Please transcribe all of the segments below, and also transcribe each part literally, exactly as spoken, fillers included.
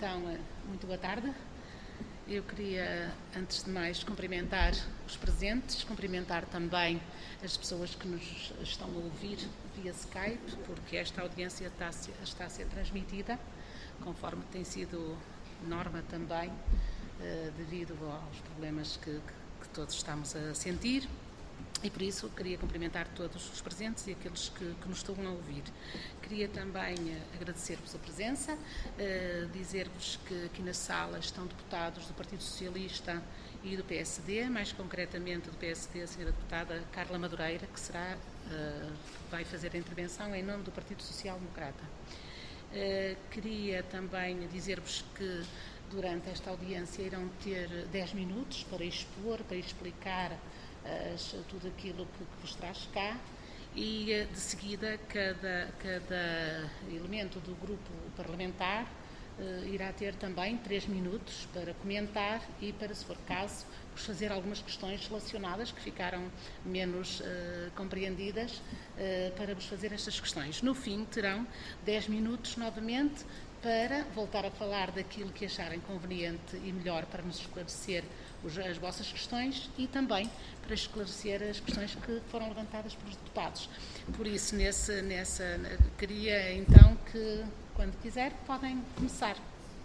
Então, muito boa tarde. Eu queria, antes de mais, cumprimentar os presentes, cumprimentar também as pessoas que nos estão a ouvir via Skype, porque esta audiência está a ser, está a ser transmitida, conforme tem sido norma também, devido aos problemas que, que todos estamos a sentir. E por isso queria cumprimentar todos os presentes e aqueles que, que nos estão a ouvir. Queria também uh, agradecer-vos a presença, uh, dizer-vos que aqui na sala estão deputados do Partido Socialista e do P S D, mais concretamente do P S D a senhora deputada Carla Madureira, que será, uh, vai fazer a intervenção em nome do Partido Social Democrata. Uh, queria também dizer-vos que durante esta audiência irão ter dez minutos para expor, para explicar As, tudo aquilo que, que vos traz cá e de seguida cada, cada elemento do grupo parlamentar uh, irá ter também três minutos para comentar e para, se for caso, vos fazer algumas questões relacionadas que ficaram menos uh, compreendidas uh, para vos fazer estas questões. No fim terão dez minutos novamente para voltar a falar daquilo que acharem conveniente e melhor para nos esclarecer as vossas questões e também para esclarecer as questões que foram levantadas pelos deputados. Por isso, nesse, nessa, queria então que, quando quiser, podem começar.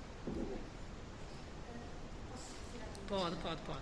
Pode, pode, pode.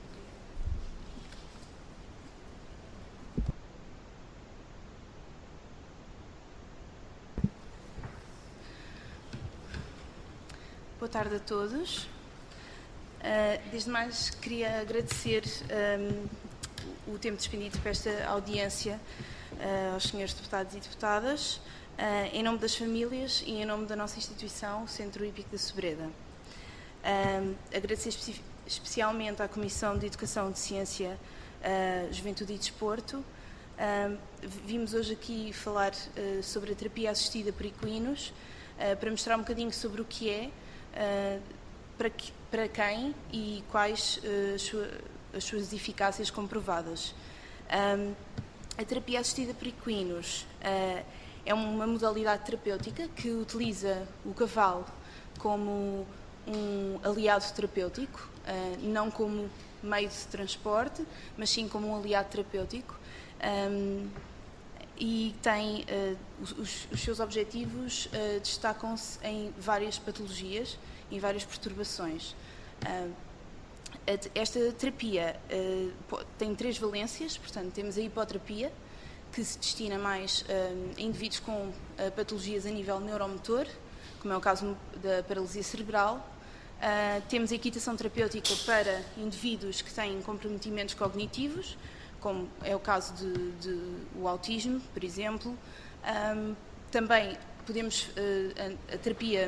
Boa tarde a todos. Uh, desde mais, queria agradecer um, o tempo despendido para esta audiência uh, aos senhores deputados e deputadas, uh, em nome das famílias e em nome da nossa instituição, o Centro Hípico da Sobreda. Uh, agradecer espe especialmente à Comissão de Educação, de Ciência, uh, Juventude e Desporto. Uh, vimos hoje aqui falar uh, sobre a terapia assistida por equinos, uh, para mostrar um bocadinho sobre o que é, uh, para, que, para quem e quais uh, as, sua, as suas eficácias comprovadas. Um, a terapia assistida por equinos uh, é uma modalidade terapêutica que utiliza o cavalo como um aliado terapêutico, uh, não como meio de transporte, mas sim como um aliado terapêutico. Um, e tem uh, os, os seus objetivos uh, destacam-se em várias patologias, em várias perturbações. Uh, esta terapia uh, tem três valências, portanto temos a hipoterapia, que se destina mais uh, a indivíduos com uh, patologias a nível neuromotor, como é o caso da paralisia cerebral. Uh, temos a equitação terapêutica para indivíduos que têm comprometimentos cognitivos, como é o caso de, de o autismo, por exemplo. Um, também podemos, uh, a, a terapia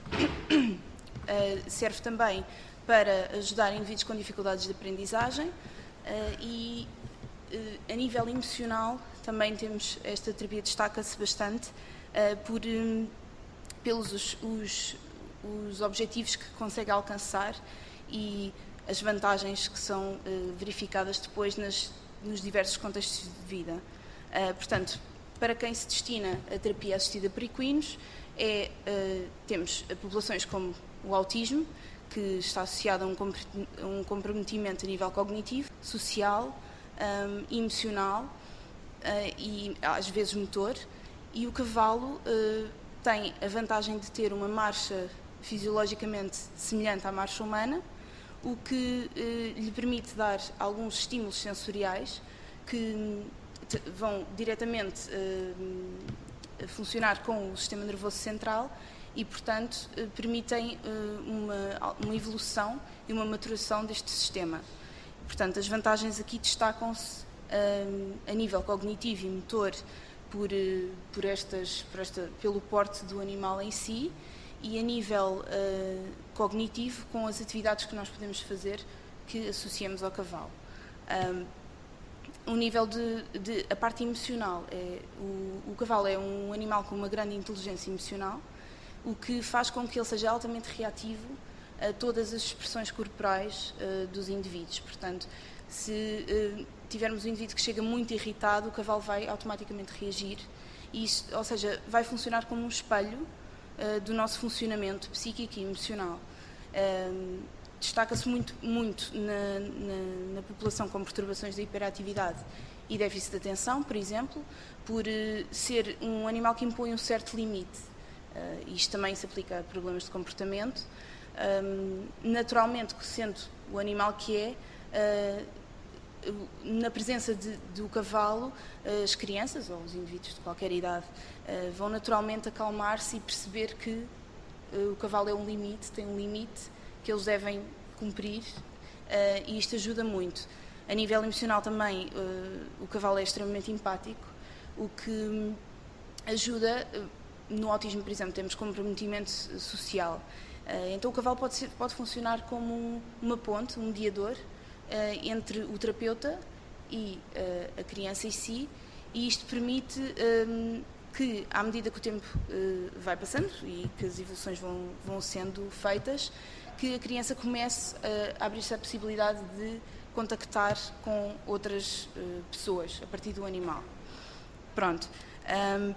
uh, serve também para ajudar indivíduos com dificuldades de aprendizagem uh, e uh, a nível emocional também temos, esta terapia destaca-se bastante uh, por, um, pelos os, os, os objetivos que consegue alcançar e as vantagens que são uh, verificadas depois nas nos diversos contextos de vida. Uh, portanto, para quem se destina a terapia assistida por equinos, é, uh, temos populações como o autismo, que está associado a um, a um comprometimento a nível cognitivo, social, um, emocional uh, e às vezes motor, e o cavalo uh, tem a vantagem de ter uma marcha fisiologicamente semelhante à marcha humana, o que eh, lhe permite dar alguns estímulos sensoriais que vão diretamente eh, funcionar com o sistema nervoso central e, portanto, eh, permitem eh, uma, uma evolução e uma maturação deste sistema. Portanto, as vantagens aqui destacam-se eh, a nível cognitivo e motor por, eh, por estas, por esta, pelo porte do animal em si, e a nível uh, cognitivo com as atividades que nós podemos fazer que associamos ao cavalo. Um, o nível de, de a parte emocional, é, o, o cavalo é um animal com uma grande inteligência emocional, o que faz com que ele seja altamente reativo a todas as expressões corporais uh, dos indivíduos. Portanto, se uh, tivermos um indivíduo que chega muito irritado, o cavalo vai automaticamente reagir, e isso, ou seja, vai funcionar como um espelho uh, do nosso funcionamento psíquico e emocional. Um, destaca-se muito, muito na, na, na população com perturbações da hiperatividade e déficit de atenção, por exemplo, por uh, ser um animal que impõe um certo limite. Uh, isto também se aplica a problemas de comportamento. Um, naturalmente, sendo o animal que é, uh, na presença de, do cavalo, uh, as crianças ou os indivíduos de qualquer idade uh, vão naturalmente acalmar-se e perceber que uh, o cavalo é um limite, tem um limite que eles devem cumprir, uh, e isto ajuda muito. A nível emocional também, uh, o cavalo é extremamente empático, o que ajuda, uh, no autismo, por exemplo, temos comprometimento social. Uh, então o cavalo pode, ser, pode funcionar como um, uma ponte, um mediador, uh, entre o terapeuta e uh, a criança em si, e isto permite um, que, à medida que o tempo uh, vai passando e que as evoluções vão, vão sendo feitas, que a criança comece a abrir-se a possibilidade de contactar com outras uh, pessoas a partir do animal. Pronto. Um,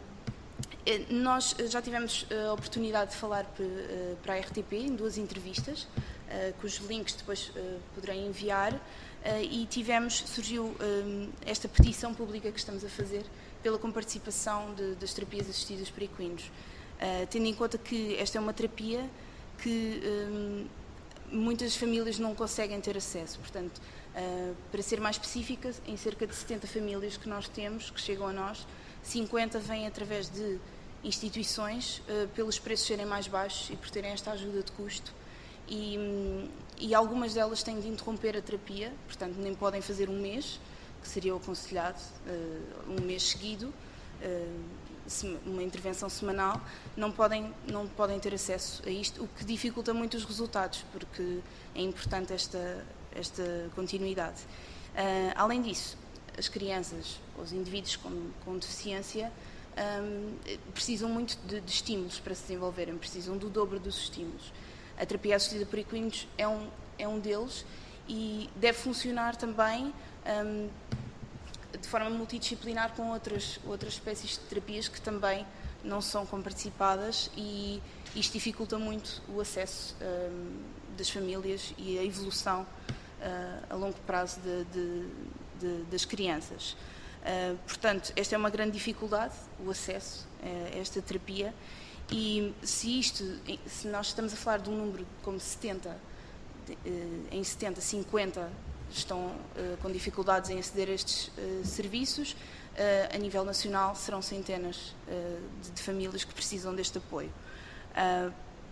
nós já tivemos a oportunidade de falar uh, para a R T P em duas entrevistas, uh, cujos links depois uh, poderei enviar, uh, e tivemos, surgiu um, esta petição pública que estamos a fazer pela comparticipação de, das terapias assistidas por equinos, uh, tendo em conta que esta é uma terapia que um, muitas famílias não conseguem ter acesso. Portanto, uh, para ser mais específica, em cerca de setenta famílias que nós temos, que chegam a nós, cinquenta vêm através de instituições, uh, pelos preços serem mais baixos e por terem esta ajuda de custo, e, um, e algumas delas têm de interromper a terapia, portanto nem podem fazer um mês, que seria o aconselhado, uh, um mês seguido, uh, uma intervenção semanal, não podem, não podem ter acesso a isto, o que dificulta muito os resultados, porque é importante esta, esta continuidade. Uh, além disso, as crianças, os indivíduos com, com deficiência, um, precisam muito de, de estímulos para se desenvolverem, precisam do dobro dos estímulos. A terapia assistida por equinos é um, é um deles e deve funcionar também um, de forma multidisciplinar com outras, outras espécies de terapias que também não são comparticipadas, e isto dificulta muito o acesso um, das famílias e a evolução uh, a longo prazo de, de, de, das crianças. Uh, portanto, esta é uma grande dificuldade, o acesso a esta terapia, e se isto, se nós estamos a falar de um número como setenta, de, uh, em setenta, cinquenta estão uh, com dificuldades em aceder a estes uh, serviços, uh, a nível nacional serão centenas uh, de, de famílias que precisam deste apoio. Uh,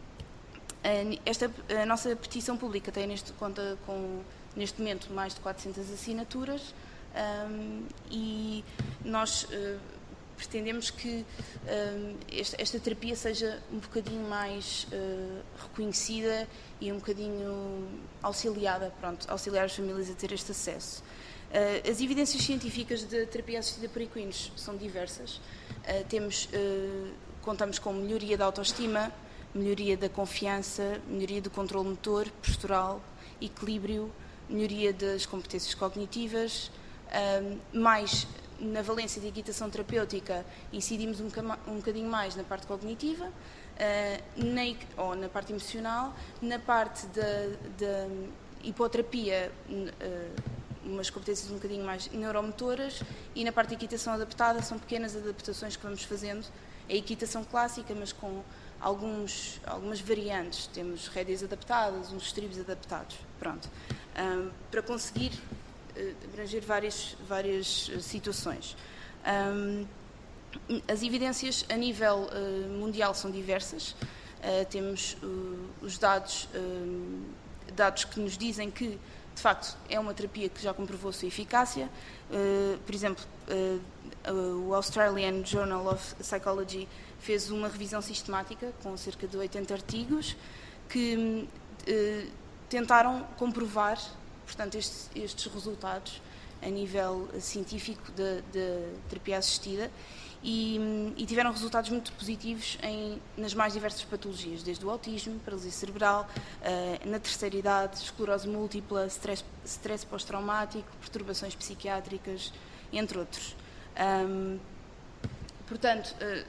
esta, a nossa petição pública tem neste, conta com, neste momento, mais de quatrocentas assinaturas, um, e nós uh, pretendemos que uh, esta, esta terapia seja um bocadinho mais uh, reconhecida e um bocadinho auxiliada, pronto, auxiliar as famílias a ter este acesso. Uh, as evidências científicas da terapia assistida por equinos são diversas. Uh, temos, uh, contamos com melhoria da autoestima, melhoria da confiança, melhoria do controle motor, postural, equilíbrio, melhoria das competências cognitivas, uh, mais na valência de equitação terapêutica incidimos um, um bocadinho mais na parte cognitiva, uh, na, ou na parte emocional, na parte da, da hipoterapia, uh, umas competências um bocadinho mais neuromotoras, e na parte de equitação adaptada são pequenas adaptações que vamos fazendo. É a equitação clássica, mas com alguns, algumas variantes. Temos rédeas adaptadas, uns estribos adaptados. Pronto. Uh, para conseguir abranger várias, várias situações. Um, as evidências a nível uh, mundial são diversas. Uh, temos uh, os dados, uh, dados que nos dizem que, de facto, é uma terapia que já comprovou a sua eficácia. Uh, por exemplo, uh, uh, o Australian Journal of Psychology fez uma revisão sistemática com cerca de oitenta artigos que uh, tentaram comprovar, portanto, estes, estes resultados a nível científico de, de terapia assistida, e, e tiveram resultados muito positivos em, nas mais diversas patologias, desde o autismo, paralisia cerebral, uh, na terceira idade, esclerose múltipla, stress, stress pós-traumático, perturbações psiquiátricas, entre outros. Um, portanto, uh,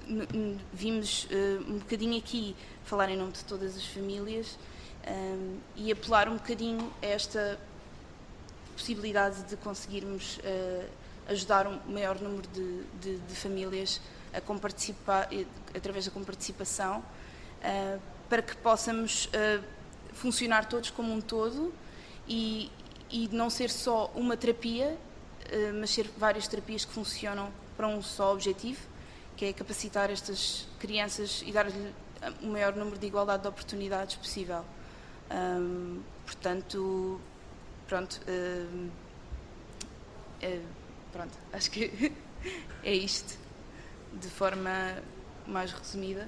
vimos uh, um bocadinho aqui falar em nome de todas as famílias um, e apelar um bocadinho a esta possibilidade de conseguirmos uh, ajudar um maior número de, de, de famílias a comparticipar, através da comparticipação, uh, para que possamos uh, funcionar todos como um todo e, e não ser só uma terapia, uh, mas ser várias terapias que funcionam para um só objetivo, que é capacitar estas crianças e dar-lhe o maior número de igualdade de oportunidades possível. Um, portanto, pronto, uh, uh, pronto, acho que é isto, de forma mais resumida.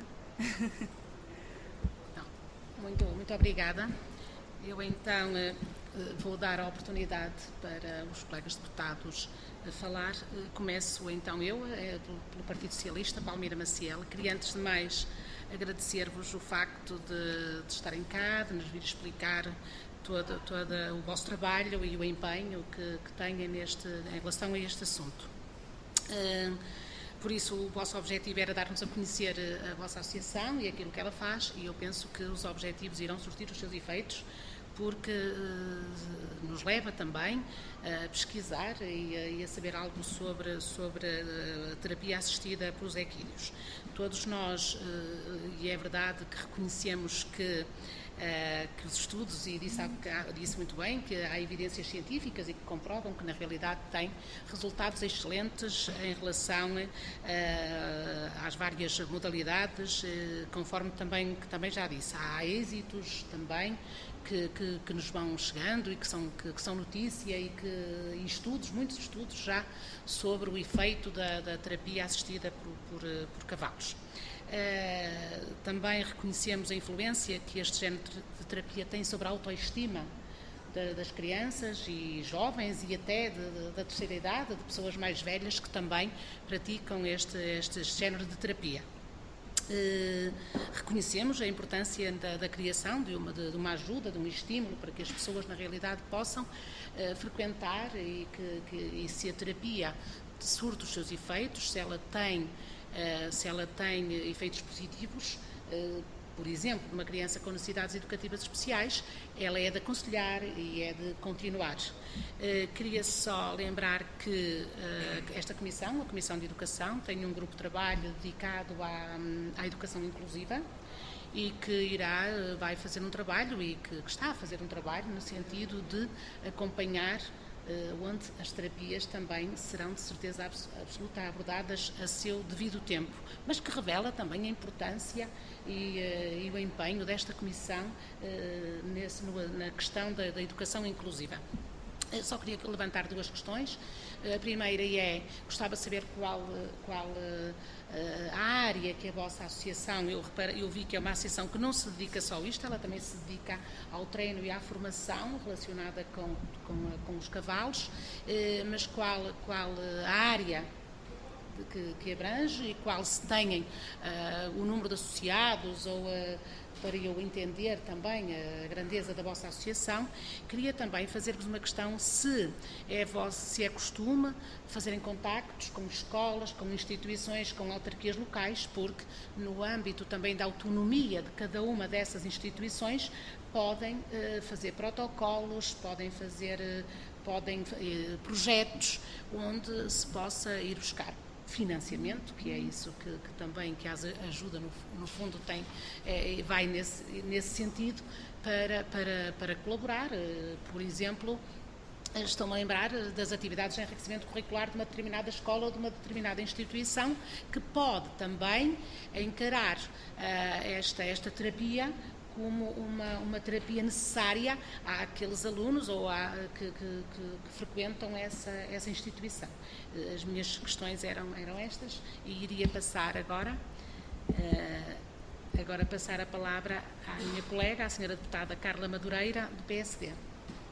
Muito, muito obrigada. Eu então vou dar a oportunidade para os colegas deputados falar. Começo então eu, pelo Partido Socialista, Palmira Maciel. Queria antes de mais agradecer-vos o facto de, de estarem cá, de nos vir explicar todo, todo o vosso trabalho e o empenho que, que têm neste, em relação a este assunto. Por isso, o vosso objetivo era dar-nos a conhecer a vossa associação e aquilo que ela faz, e eu penso que os objetivos irão surtir os seus efeitos, porque uh, nos leva também a pesquisar e a, e a saber algo sobre, sobre a terapia assistida pelos equídeos. Todos nós, uh, e é verdade que reconhecemos que Uh, que os estudos, e disse, disse muito bem, que há evidências científicas e que comprovam que na realidade tem resultados excelentes em relação uh, às várias modalidades, uh, conforme também, que também já disse. Há êxitos também que, que, que nos vão chegando e que são, que, que são notícia e, que, e estudos, muitos estudos já sobre o efeito da, da terapia assistida por, por, por cavalos. Uh, também reconhecemos a influência que este género de terapia tem sobre a autoestima de, das crianças e jovens e até de, de, da terceira idade, de pessoas mais velhas que também praticam este, este género de terapia. Uh, reconhecemos a importância da, da criação de uma, de, de uma ajuda, de um estímulo para que as pessoas na realidade possam uh, frequentar e, que, que, e se a terapia surte os seus efeitos, se ela tem Uh, se ela tem efeitos positivos, uh, por exemplo, numa criança com necessidades educativas especiais, ela é de aconselhar e é de continuar. Uh, queria só lembrar que uh, esta comissão, a Comissão de Educação, tem um grupo de trabalho dedicado à, à educação inclusiva e que irá, vai fazer um trabalho e que, que está a fazer um trabalho no sentido de acompanhar onde as terapias também serão de certeza absoluta abordadas a seu devido tempo, mas que revela também a importância e, uh, e o empenho desta Comissão uh, nesse, no, na questão da, da educação inclusiva. Eu só queria levantar duas questões. A primeira é, gostava de saber qual, qual uh, a área que a vossa associação, eu, reparo, eu vi que é uma associação que não se dedica só a isto, ela também se dedica ao treino e à formação relacionada com, com, com os cavalos, uh, mas qual, qual a área que, que abrange e qual se tenham uh, o número de associados ou uh, para eu entender também a grandeza da vossa associação. Queria também fazer-vos uma questão se é, vosso, se é costume fazerem contactos com escolas, com instituições, com autarquias locais, porque no âmbito também da autonomia de cada uma dessas instituições podem uh, fazer protocolos, podem fazer uh, podem, uh, projetos onde se possa ir buscar financiamento, que é isso que, que também que a ajuda no, no fundo tem, é, vai nesse, nesse sentido para, para, para colaborar. Por exemplo, estou-me a lembrar das atividades de enriquecimento curricular de uma determinada escola ou de uma determinada instituição que pode também encarar uh, esta, esta terapia como uma, uma terapia necessária àqueles alunos ou à, que, que, que, que frequentam essa, essa instituição. As minhas questões eram, eram estas e iria passar agora, uh, agora passar a palavra à minha colega, à senhora deputada Carla Madureira, do P S D.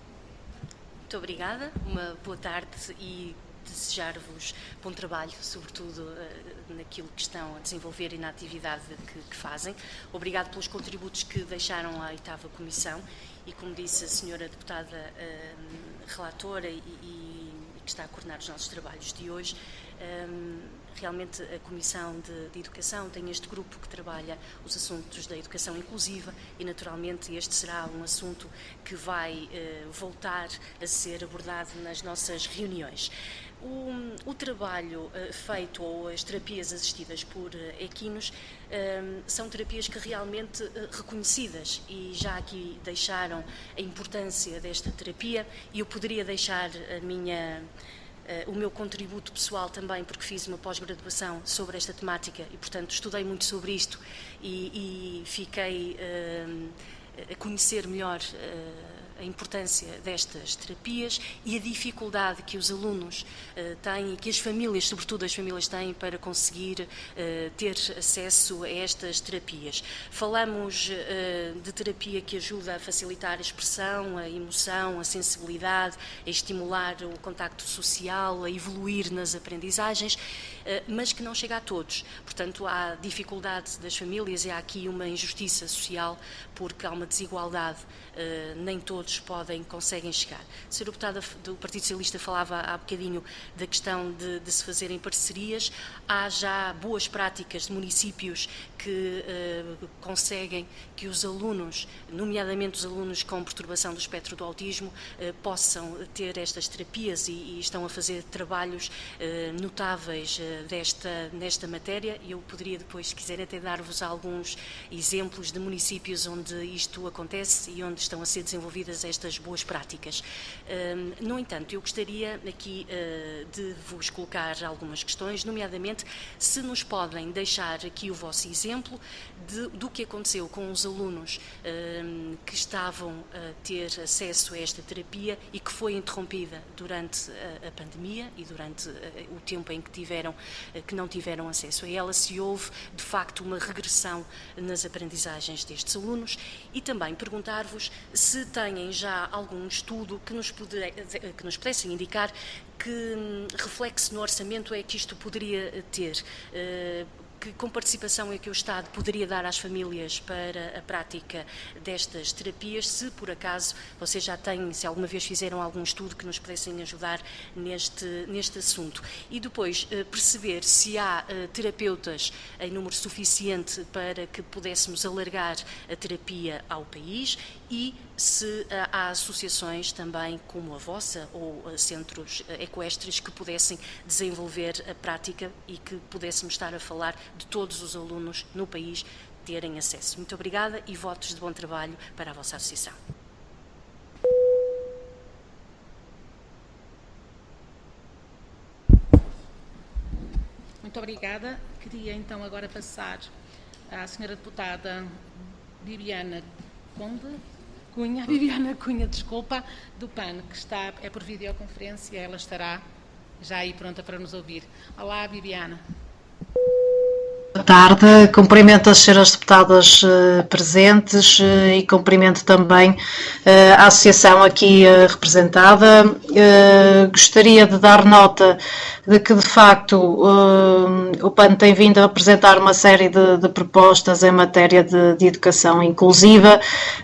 Muito obrigada, uma boa tarde e desejar-vos bom trabalho, sobretudo uh, naquilo que estão a desenvolver e na atividade que, que fazem. Obrigado pelos contributos que deixaram à oitava Comissão e, como disse a senhora deputada uh, relatora e, e, e que está a coordenar os nossos trabalhos de hoje, um, realmente a Comissão de, de Educação tem este grupo que trabalha os assuntos da educação inclusiva e, naturalmente, este será um assunto que vai eh, voltar a ser abordado nas nossas reuniões. O, o trabalho uh, feito ou as terapias assistidas por uh, equinos uh, são terapias que realmente uh, reconhecidas, e já aqui deixaram a importância desta terapia, e eu poderia deixar a minha, uh, o meu contributo pessoal também, porque fiz uma pós-graduação sobre esta temática e, portanto, estudei muito sobre isto e, e fiquei uh, a conhecer melhor uh, a importância destas terapias e a dificuldade que os alunos uh, têm e que as famílias, sobretudo as famílias, têm para conseguir uh, ter acesso a estas terapias. Falamos uh, de terapia que ajuda a facilitar a expressão, a emoção, a sensibilidade, a estimular o contacto social, a evoluir nas aprendizagens, uh, mas que não chega a todos. Portanto, há dificuldade das famílias e há aqui uma injustiça social, porque há uma desigualdade, uh, nem todos podem, conseguem chegar. A senhora deputada do Partido Socialista falava há bocadinho da questão de, de se fazerem parcerias. Há já boas práticas de municípios que uh, conseguem que os alunos, nomeadamente os alunos com perturbação do espectro do autismo, uh, possam ter estas terapias e, e estão a fazer trabalhos uh, notáveis uh, desta, nesta matéria. Eu poderia depois, se quiserem, até dar-vos alguns exemplos de municípios onde isto acontece e onde estão a ser desenvolvidas estas boas práticas. Uh, no entanto, eu gostaria aqui uh, de vos colocar algumas questões, nomeadamente se nos podem deixar aqui o vosso exemplo de, do que aconteceu com os alunos uh, que estavam a ter acesso a esta terapia e que foi interrompida durante a, a pandemia e durante uh, o tempo em que tiveram, uh, que não tiveram acesso a ela, se houve de facto uma regressão nas aprendizagens destes alunos, e também perguntar-vos se têm já algum estudo que nos, puder, que nos pudessem indicar que reflexo no orçamento é que isto poderia ter, que com participação é que o Estado poderia dar às famílias para a prática destas terapias, se por acaso vocês já têm, se alguma vez fizeram algum estudo que nos pudessem ajudar neste, neste assunto. E depois perceber se há terapeutas em número suficiente para que pudéssemos alargar a terapia ao país, e se há associações também como a vossa ou centros equestres que pudessem desenvolver a prática e que pudéssemos estar a falar de todos os alunos no país terem acesso. Muito obrigada e votos de bom trabalho para a vossa associação. Muito obrigada. Queria então agora passar à senhora deputada Bibiana Conde, Cunha, Bibiana Cunha, desculpa, do P A N, que está, é por videoconferência, ela estará já aí pronta para nos ouvir. Olá, Bibiana. Boa tarde, cumprimento as senhoras deputadas uh, presentes uh, e cumprimento também uh, a associação aqui uh, representada. Uh, gostaria de dar nota de que, de facto, uh, o P A N tem vindo a apresentar uma série de, de propostas em matéria de, de educação inclusiva,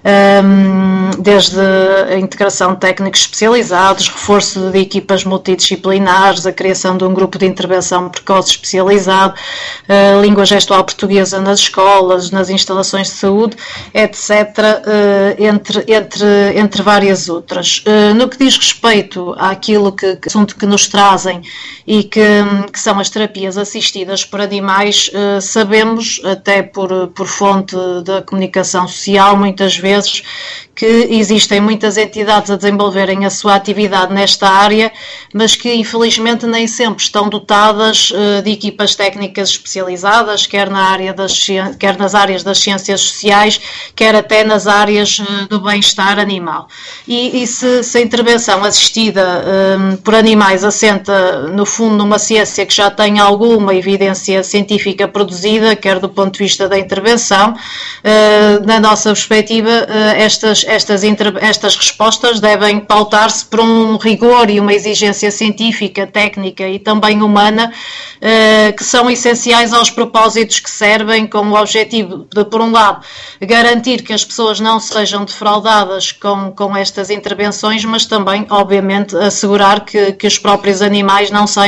um, desde a integração de técnicos especializados, reforço de equipas multidisciplinares, a criação de um grupo de intervenção precoce especializado, uh, língua gestual portuguesa nas escolas, nas instalações de saúde, etcétera, entre, entre, entre várias outras. No que diz respeito àquilo que, que assunto que nos trazem e que, que são as terapias assistidas por animais, sabemos, até por, por fonte da comunicação social, muitas vezes, que existem muitas entidades a desenvolverem a sua atividade nesta área, mas que infelizmente nem sempre estão dotadas uh, de equipas técnicas especializadas, quer, na área das, quer nas áreas das ciências sociais, quer até nas áreas uh, do bem-estar animal. E, e se, se a intervenção assistida um, por animais assenta, no fundo, numa ciência que já tem alguma evidência científica produzida, quer do ponto de vista da intervenção, uh, na nossa perspectiva, uh, estas Estas, estas respostas devem pautar-se por um rigor e uma exigência científica, técnica e também humana, eh, que são essenciais aos propósitos que servem, com o objetivo de, por um lado, garantir que as pessoas não sejam defraudadas com, com estas intervenções, mas também, obviamente, assegurar que, que os próprios animais não saiam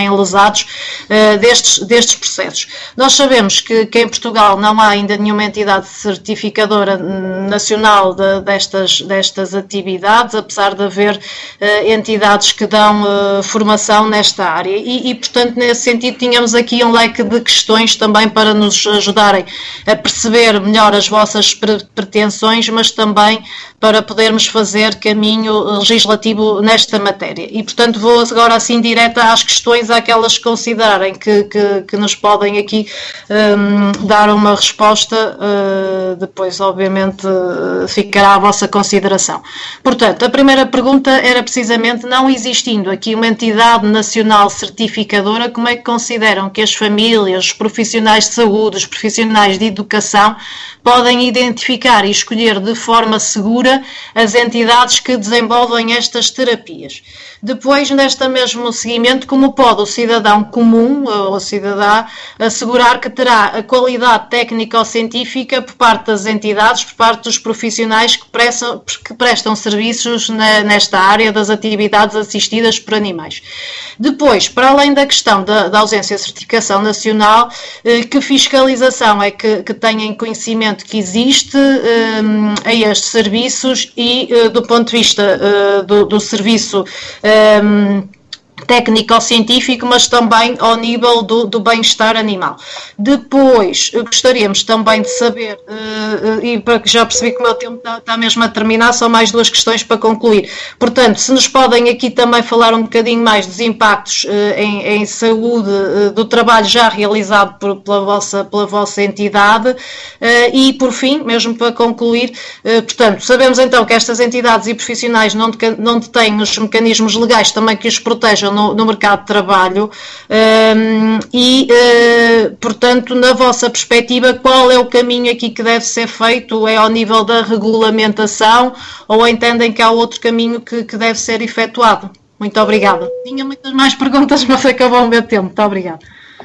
saírem lesados uh, destes, destes processos. Nós sabemos que, que em Portugal não há ainda nenhuma entidade certificadora nacional de, destas, destas atividades, apesar de haver uh, entidades que dão uh, formação nesta área e, e, portanto, nesse sentido, tínhamos aqui um leque de questões também para nos ajudarem a perceber melhor as vossas pretensões, mas também para podermos fazer caminho legislativo nesta matéria. E, portanto, vou agora assim direta às questões àquelas que considerarem que, que, que nos podem aqui um, dar uma resposta, uh, depois, obviamente, uh, ficará à vossa consideração. Portanto, a primeira pergunta era precisamente, não existindo aqui uma entidade nacional certificadora, como é que consideram que as famílias, os profissionais de saúde, os profissionais de educação podem identificar e escolher de forma segura as entidades que desenvolvem estas terapias? Depois, neste mesmo seguimento, como pode o cidadão comum ou cidadã assegurar que terá a qualidade técnico-científica por parte das entidades, por parte dos profissionais que prestam, que prestam serviços na, nesta área das atividades assistidas por animais? Depois, para além da questão da, da ausência de certificação nacional, eh, que fiscalização é que, que têm conhecimento que existe eh, a estes serviços e, eh, do ponto de vista eh, do, do serviço Um, técnico-científico, mas também ao nível do, do bem-estar animal. Depois, gostaríamos também de saber, uh, uh, e para que já percebi que o meu tempo está, está mesmo a terminar, só mais duas questões para concluir. Portanto, se nos podem aqui também falar um bocadinho mais dos impactos uh, em, em saúde uh, do trabalho já realizado por, pela, vossa, pela vossa entidade uh, e, por fim, mesmo para concluir, uh, portanto, sabemos então que estas entidades e profissionais não, de, não detêm os mecanismos legais também que os protejam No, no mercado de trabalho um, e, uh, portanto, na vossa perspectiva, qual é o caminho aqui que deve ser feito? É ao nível da regulamentação ou entendem que há outro caminho que, que deve ser efetuado? Muito obrigada. Tinha muitas mais perguntas, mas acabou o meu tempo. Muito obrigada.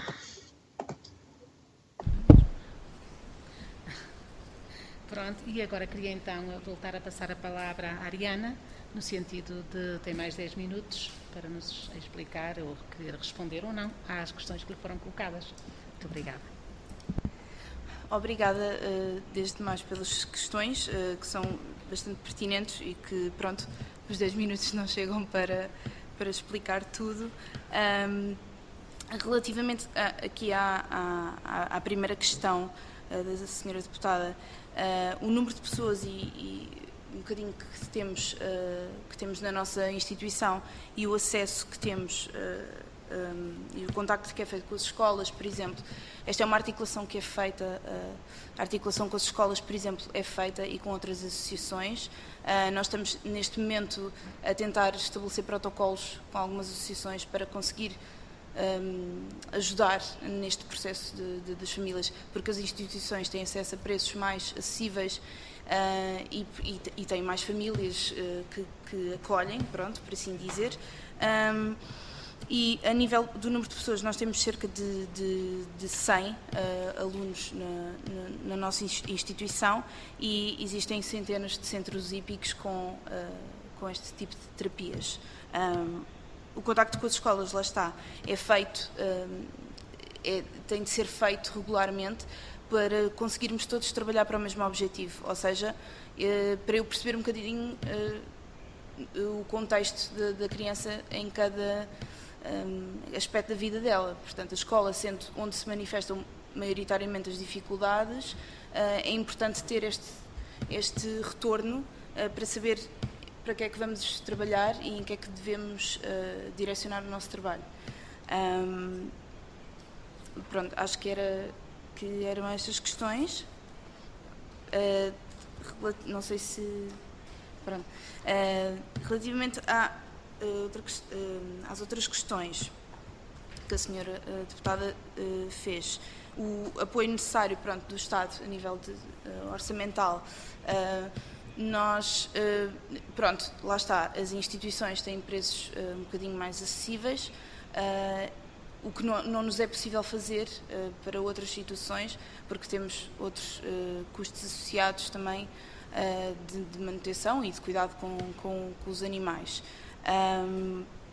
Pronto, e agora queria então voltar a passar a palavra à Ariana, no sentido de ter mais dez minutos para nos explicar ou querer responder ou não às questões que lhe foram colocadas. Muito obrigada. Obrigada, desde mais, pelas questões, que são bastante pertinentes e que, pronto, os dez minutos não chegam para, para explicar tudo. Um, relativamente a, aqui à, à, à primeira questão da senhora deputada, uh, o número de pessoas e, e um bocadinho que temos, uh, que temos na nossa instituição e o acesso que temos uh, um, e o contacto que é feito com as escolas, por exemplo, esta é uma articulação que é feita, uh, a articulação com as escolas, por exemplo, é feita e com outras associações. Uh, nós estamos neste momento a tentar estabelecer protocolos com algumas associações para conseguir um, ajudar neste processo de, de, das famílias, porque as instituições têm acesso a preços mais acessíveis Uh, e, e, e tem mais famílias uh, que, que acolhem, pronto, por assim dizer. Um, e a nível do número de pessoas, nós temos cerca de, de, de cem uh, alunos na, na, na nossa instituição e existem centenas de centros hípicos com, uh, com este tipo de terapias. Um, o contacto com as escolas, lá está, é feito, um, é, tem de ser feito regularmente, para conseguirmos todos trabalhar para o mesmo objetivo, ou seja, para eu perceber um bocadinho o contexto da criança em cada aspecto da vida dela. Portanto, a escola, sendo onde se manifestam maioritariamente as dificuldades, é importante ter este, este retorno para saber para que é que vamos trabalhar e em que é que devemos direcionar o nosso trabalho. Pronto, acho que era... que eram estas questões, uh, não sei se... Pronto. Uh, relativamente à, uh, outra, uh, às outras questões que a senhora uh, deputada uh, fez, o apoio necessário, pronto, do Estado a nível de, uh, orçamental, uh, nós, uh, pronto, lá está, as instituições têm preços uh, um bocadinho mais acessíveis, uh, o que não, não nos é possível fazer uh, para outras situações, porque temos outros uh, custos associados também uh, de, de manutenção e de cuidado com, com, com os animais. Um,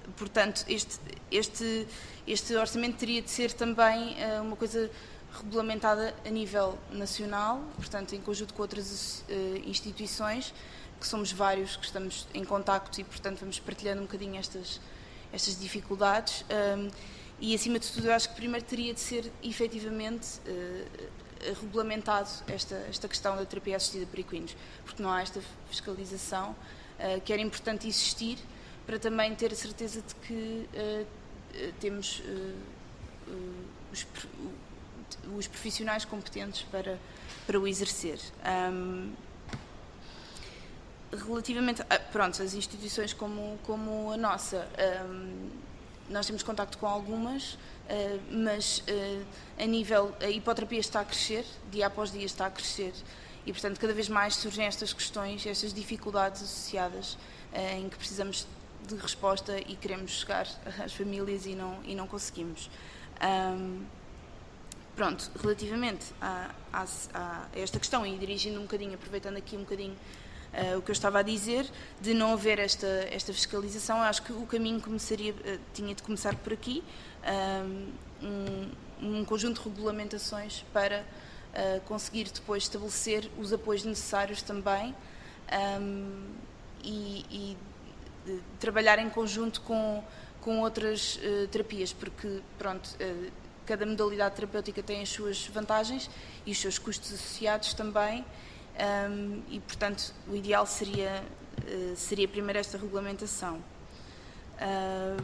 portanto, este, este, este orçamento teria de ser também uh, uma coisa regulamentada a nível nacional, portanto, em conjunto com outras uh, instituições, que somos vários que estamos em contacto e, portanto, vamos partilhando um bocadinho estas, estas dificuldades. Um, e, acima de tudo, eu acho que primeiro teria de ser, efetivamente, uh, regulamentado esta, esta questão da terapia assistida por equinos, porque não há esta fiscalização, uh, que era importante existir para também ter a certeza de que uh, temos uh, uh, os, os profissionais competentes para, para o exercer. Um, relativamente a, pronto, as instituições como, como a nossa, um, nós temos contacto com algumas, uh, mas uh, a nível, a hipoterapia está a crescer, dia após dia está a crescer, e portanto cada vez mais surgem estas questões, estas dificuldades associadas uh, em que precisamos de resposta e queremos chegar às famílias e não, e não conseguimos. Um, pronto, relativamente a, a, a esta questão, e dirigindo um bocadinho, aproveitando aqui um bocadinho uh, o que eu estava a dizer, de não haver esta, esta fiscalização, acho que o caminho começaria, uh, tinha de começar por aqui, um, um conjunto de regulamentações para uh, conseguir depois estabelecer os apoios necessários também, um, e, e de trabalhar em conjunto com, com outras uh, terapias, porque pronto, uh, cada modalidade terapêutica tem as suas vantagens e os seus custos associados também, um, e portanto o ideal seria, uh, seria primeiro esta regulamentação. Uh,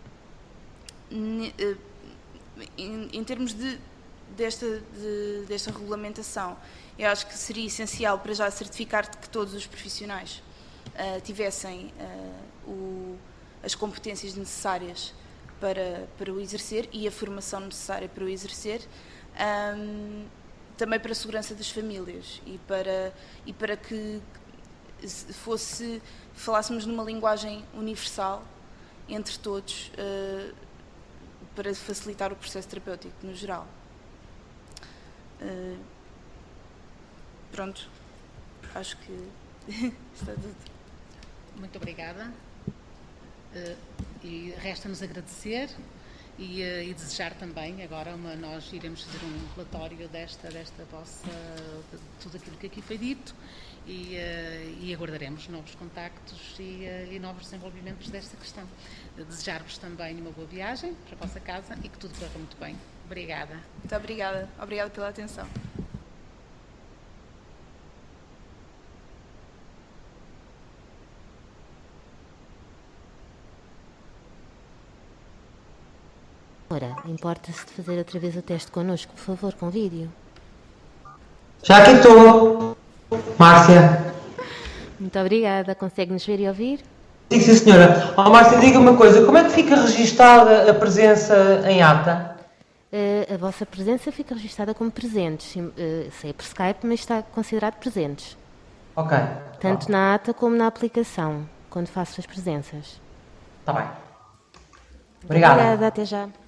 uh, em, em termos de, desta, de, desta regulamentação, eu acho que seria essencial para já certificar que todos os profissionais Uh, tivessem uh, o, as competências necessárias para, para o exercer e a formação necessária para o exercer, um, também para a segurança das famílias e para, e para que fosse, falássemos numa linguagem universal entre todos, uh, para facilitar o processo terapêutico no geral. Uh, pronto, acho que está tudo. Muito obrigada. Uh, e resta-nos agradecer e, uh, e desejar também, agora uma, nós iremos fazer um relatório desta, desta vossa, de tudo aquilo que aqui foi dito, e, uh, e aguardaremos novos contactos e, uh, e novos desenvolvimentos desta questão. Uh, desejar-vos também uma boa viagem para a vossa casa e que tudo corra muito bem. Obrigada. Muito obrigada. Obrigada pela atenção. Ora, importa-se de fazer outra vez o teste connosco, por favor, com vídeo. Já aqui estou, Márcia. Muito obrigada. Consegue-nos ver e ouvir? Sim, sim, senhora. Oh, Márcia, diga uma coisa. Como é que fica registada a presença em ata? Uh, a vossa presença fica registada como presentes. Uh, sei por Skype, mas está considerado presentes. Ok. Tanto na ata como na aplicação, quando faço as presenças. Está bem. Obrigada. Obrigada. Até já.